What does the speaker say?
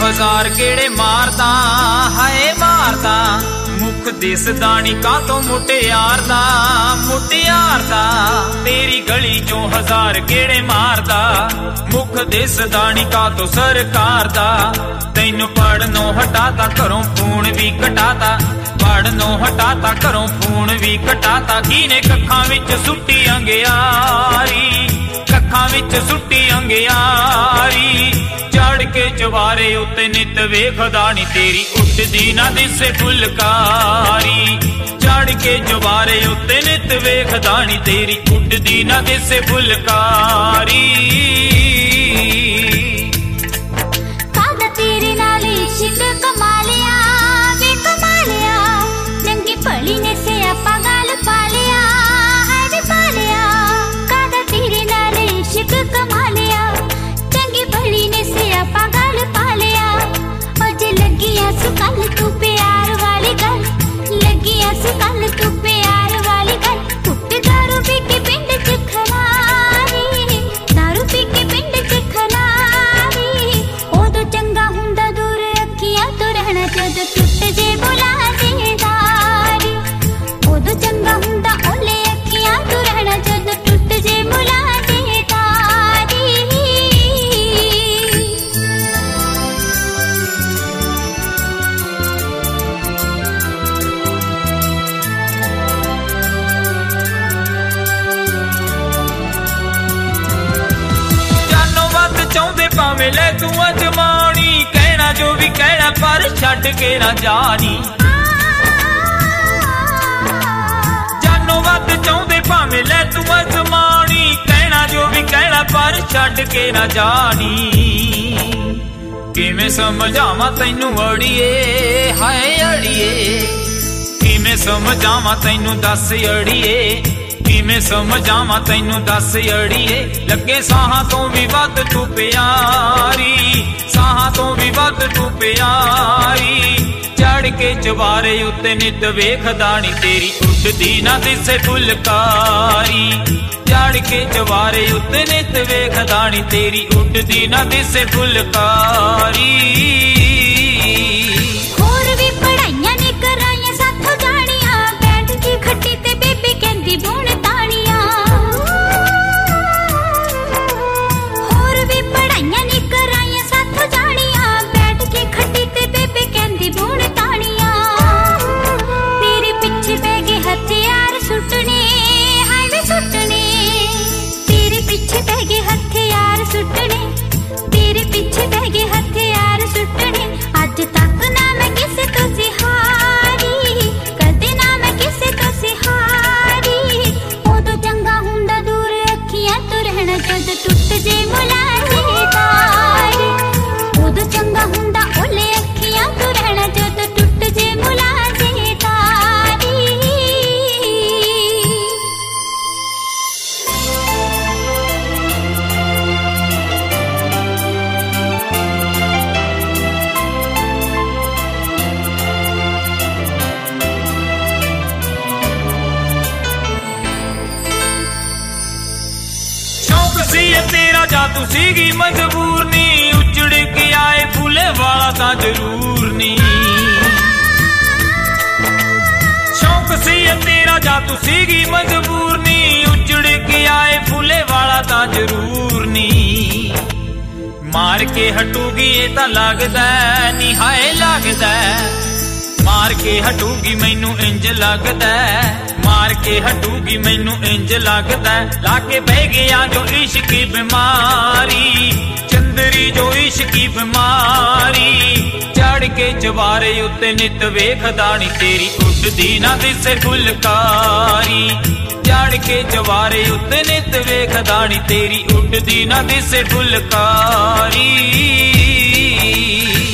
हजार गेड़े मारदा हाय मारदा मुख दिसदा नी कातों मुटियार दा तेरी गली चों हजार गेड़े मारदा मुख दिसदा नी कातों सरकार दा तैनू पढ़नों हटाता घरों फोन भी कटाता पढ़नों हटाता घरों फोन भी कटाता कीने कखां विच सुट्टी अंगियारी कखां विच सुट्टी अंगियारी चढ़ के चवारे उत्ते नित वेखदा नी तेरी उठदी ना दिसे फुलकारी चढ़ के चवारे उत्ते नित वेखदा नी तेरी उठदी ना दिसे फुलकारी कादा तेरे नाल इश्क कमालिया वे कमालिया चंगी भली ने से आपा गल पालिया है वे पालिया कादा तेरे नाल इश्क कमालिया चंगी भली ने से आपा गल पालिया और जे लगिया सी कल तू प्यार वाली गल लगिया सी कल तू प्यार वाली गल पुट दारू पी के पिंड च खलारी दारू पी के पिंड च खलारी ओदो चंगा हुंदा दूर अखियां तो रहना जद टुट जे बुला दे दारी ओदो चंगा हुंदा ओले अखियां तो रहना जद टुट जे बुला दे दारी जानो वध चाहुंदे भावें ले तू अजमानी कहना जो भी कहना पर छड्ड के ना जानी जानो वध चाहुंदे भावें ले तू अजमानी कहना जो भी कहना पर छड्ड के ना जानी किवें समझावां तैनू अड़िए हाय अड़िए किवें समझावां तैनू दस अड़िए किवें समझावां तैनू दस अड़िए लगे साहां तो भी वध तू प्यारी साहां तो भी वध तू प्यारी चढ़ के चवारे उत्ते नित वेखदा नी तेरी उठदी ना दिसे फुलकारी चढ़ के चवारे उत्ते नित वेखदा नी तेरी उठदी ना दिसे फुलकारी होर भी पढ़ाइयां ने कराइयां साथों जानियां बैठ के खट्टी ते बेबी कहंदी बुण तानियां होर भी पढ़ाइयां ने कराइयां साथों जानियां बैठ के खट्टी ते बेबी कहंदी बुण तानियां तेरे पीछे पै गए हथियार सुटने हाय वे सुटने तेरे पीछे पै गए हथियार सुटने तेरे पीछे पै गए हथियार सुटने अज तक ना मैं किसे तो सिहारी कदे ना मैं किसे तो सिहारी ओदो चंगा हुंदा दूर अखियां तो रहना जद टुट जे मुलाजे तारी ओदो चंगा हुंदा ओले अखियां तो रहना जद टुट जे मुलाजे तारी शौक सी तेरा जादू सीगी मजबूर नी उजड़ के आए फूले वाला ता जरूर नी शौक सी तेरा जादू सीगी मजबूर नी उजड़ के आए फूले वाला ता जरूर नी मार के हटूगी ये ता लगदा नी हाय लगदा मार के हटूगी मैनू इंज लगदा मार के हटूगी मैनू इंज लगदा लाके बह गया जो इश्क की बीमारी चंदरी जो इश्क की बीमारी चढ़ के चवारे उत्ते नित वेखदा नी तेरी उठदी ना दिसे फुलकारी चढ़ के चवारे उत्ते नित वेखदा नी तेरी उठदी ना दिसे फुलकारी